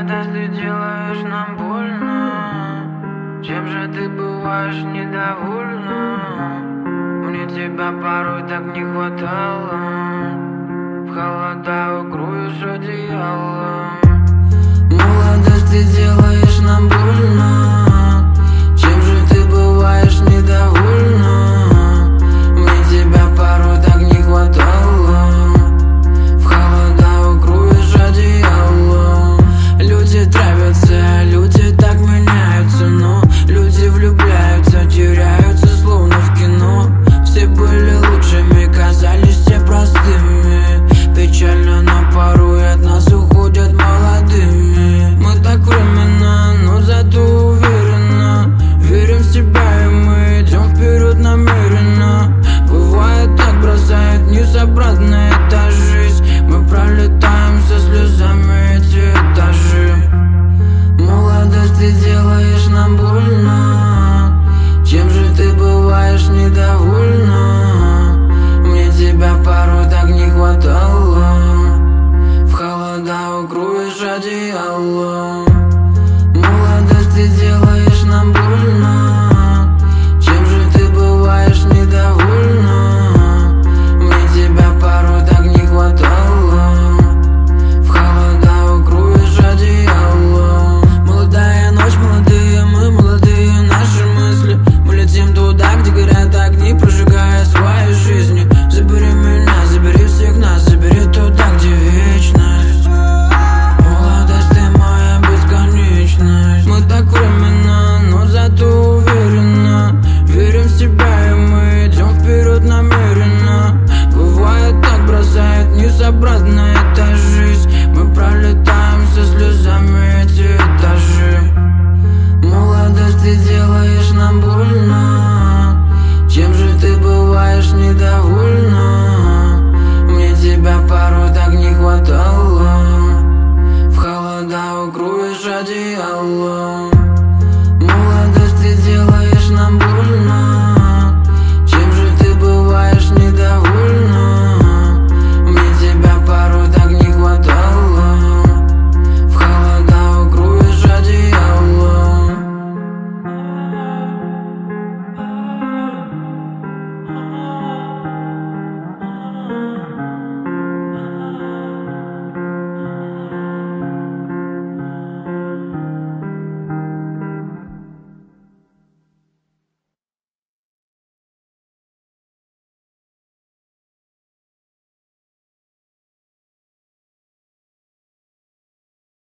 Молодость, ты делаешь нам больно. Чем же ты бываешь недовольна? Мне тебя порой так не хватало. В холода укроешь одеялом. Молодость, ты делаешь нам больно. Чем же ты бываешь недовольна? Мне тебя порой так не хватало. В холода укроешь одеялом. Люди травятся, люди так меняются, но люди влюбляются, теряются, словно в кино. Все были лучшими, казались все простыми. Печально, но порой от нас уходят молодыми. Мы так временно, но зато уверенно верим в себя, и мы идем вперед намеренно. Бывает так, бросает вниз обратно, это жизнь. Мы пролетаем со слезами эти этажи. Молодость, ты делаешь нам больно. Чем же ты бываешь недовольна? Мне тебя порой так не хватало. В холода укроешь одеялом.